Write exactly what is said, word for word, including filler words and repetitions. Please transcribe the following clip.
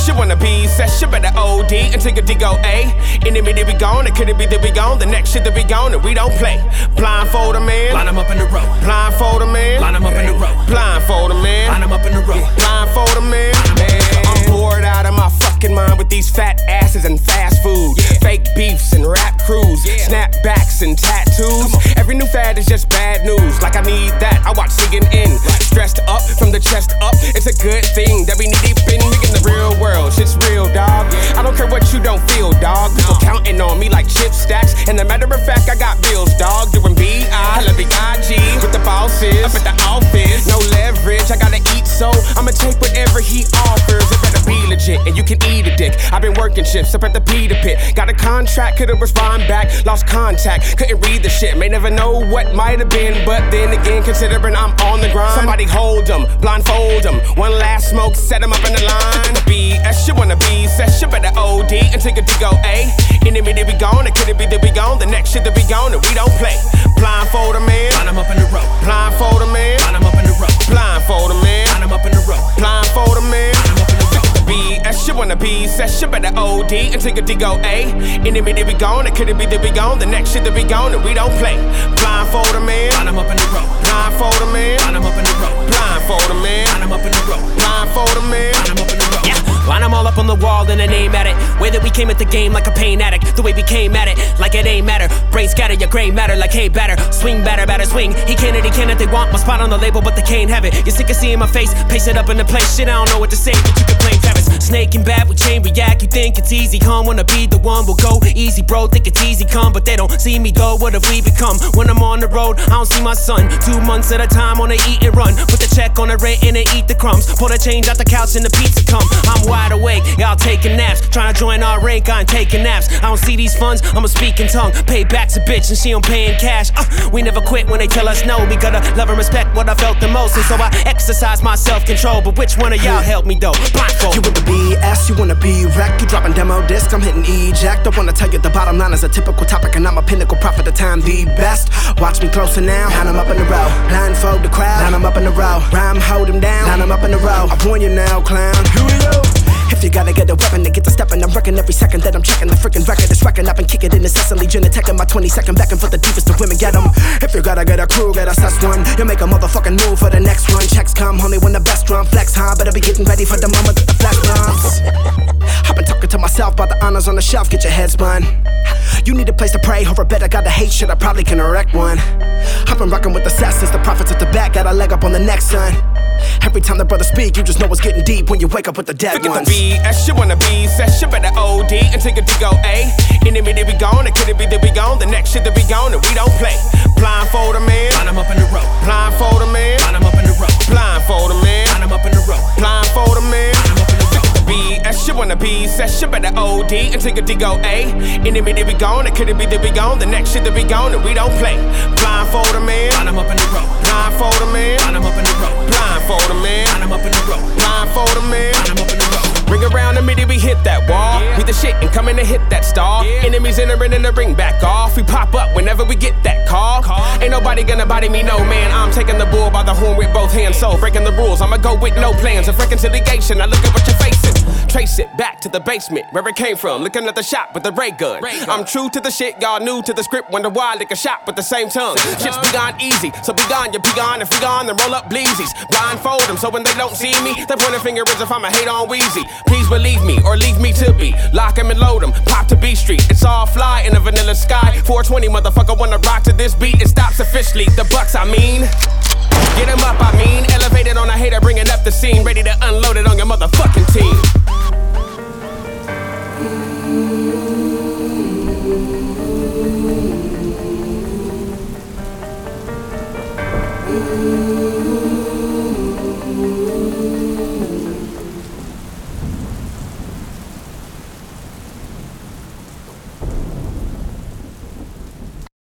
S, you wanna be, says you better O D and take a D go A. In the minute we gone, it could it be that we gone. The next shit that we gone and we don't play. Blindfold a man, line 'em up in a row. Blindfold a man, line 'em up in a row. Blindfold a man, line 'em up in a row. Blindfold a man. I'm bored out of my fucking mind with these fat asses and fast food, yeah. Fake beefs and rap crews, yeah. Snapbacks and tattoos. Every new fad is just bad news. Like I need that, I watch C N N. Right. Stressed up from the chest up. It's a good thing that we need deep in. We in the real world, shit's real, dog. Yeah. I don't care what you don't feel, dog. People no. counting on me like chip stacks. And a matter of fact, I got bills, dog. Doing B I, love the I G with the bosses up at the office. No leverage, I gotta eat, so I'ma take whatever he offers. It better be legit, and you can eat a dick. I've been working shifts up at the Peter Pit. Got a contract, couldn't respond back. Lost contact, couldn't read the shit. May never know what might have been, but then again, considering I'm on the grind. Somebody hold them, blindfold them. One last smoke, set them up in the line. B S, you wanna be, says you better O D and take a D go A. In the minute we gone, it couldn't be that we gone. The next shit that we gone and we don't play. Blindfold a man, line 'em up in a row. Blindfold a man, line 'em up in a row. Blindfold a man, line 'em up in a row. Blindfold a man. line 'em up in a row. B S, you wanna be, says you better O D and take a D go A. In the minute we gone, it couldn't be that we gone. The next shit that we gone and we don't play. Blindfold a man, line 'em up in a row. Blindfold a man, line 'em up in a row. Blindfold a man, line 'em up in a row. Blindfold a man, line 'em up in a row. Yeah, line 'em all up on the wall and a name at it. Way that we came at the game like a pain addict. The way we came at it like it ain't matter. Brain scatter, your gray matter like hey batter. Swing batter, batter swing. He can it, he can it. They want my spot on the label, but they can't have it. You're sick of seeing my face, paste it up in the place. Shit, I don't know what to say, but you can blame Travis. Snake and bat, we chain react. You think it's easy, come wanna be the one. We'll go easy, bro. Think it's easy, come, but they don't see me though. What have we become? When I'm on the road, I don't see my son. Two months at a time on a eat and run. Put the check on the rent and then eat the crumbs. Pull the change out the couch and the pizza come. I'm wide awake, y'all taking naps. Trying to join our rank, I ain't taking naps. I don't see these funds, I'ma speak in tongue. Pay back's a bitch and she don't pay in cash. Uh, we never quit when they tell us no. We gotta love and respect what I felt the most. And so I exercise my self-control. But which one of y'all helped me though? Blindfold. You with the B S, you wanna be wrecked. You dropping demo disc, I'm hitting eject. I wanna tell you the bottom line is a typical topic, and I'm a pinnacle prophet, the time the best. Watch me closer now, line 'em up in a row. Blindfold the crowd, line 'em up in a row. Rhyme, hold 'em down, line 'em up in a row. I warn you now, clown. Here we go. If you gotta get a weapon to get to steppin', I'm wrecking every second that I'm checking the freaking record. It's wrecking up and kicking it incessantly. Gin attacking my twenty second back and for the deepest of women, get 'em. If you gotta get a crew, get a sus one. You make a motherfucking move for the next one. Checks come, homie, when the best drum flex, huh? Better be getting ready for the moment that the flash bombs. I've been talking to myself about the honors on the shelf, get your head spun. You need a place to pray, or a bet I gotta hate shit, I probably can erect one. I've been rocking with the assassins, the prophets at the back, got a leg up on the next son. Every time the brothers speak, you just know it's getting deep when you wake up with the dead Forget ones. The B S, you wanna be, says you better O D and take a D go A. In the minute we gone, it couldn't be that we gone. The next shit that we gone and we don't play. Blindfold a man, line 'em up in a row. Blindfold a man, line 'em up in a row. Blindfold a man, line 'em up in a row. Blindfold a man, line 'em up in a row. B S, you wanna be, says you better O D and take a D go A. In the minute we gone, it couldn't be that we gone. The next shit that we gone and we don't play. Blindfold a man, line 'em up in a row. Blindfold a man, line 'em up in a row. Blindfold a man, line 'em up in a row. Blindfold a man, line 'em up in a row. Ring around the minute we hit that wall. Yeah. We the shit and coming to hit that star. Yeah. Enemies entering in the ring, back off. We pop up whenever we get that call. call. Ain't nobody gonna body me, no man. I'm taking the bull by the horn with both hands. So breaking the rules, I'ma go with no plans of reconciliation. I look at what you're facing. Trace it back to the basement where it came from. Looking at the shop with the ray gun. ray gun. I'm true to the shit, y'all new to the script. Wonder why lick a shot with the same tongue. Same Shit's be gone easy, so be gone, you be gone. If we gone, then roll up bleezies. Blindfold them so when they don't see me, they point a finger as if I'm a hate on Weezy. Please believe me or leave me to be. Lock 'em and load 'em, pop to B Street. It's all fly in a vanilla sky. four twenty motherfucker wanna rock to this beat. It stops officially, the bucks I mean. Get 'em up, I mean. Elevated on a hater, bringing up the scene. Ready to unload it on your motherfucking team. Ooh.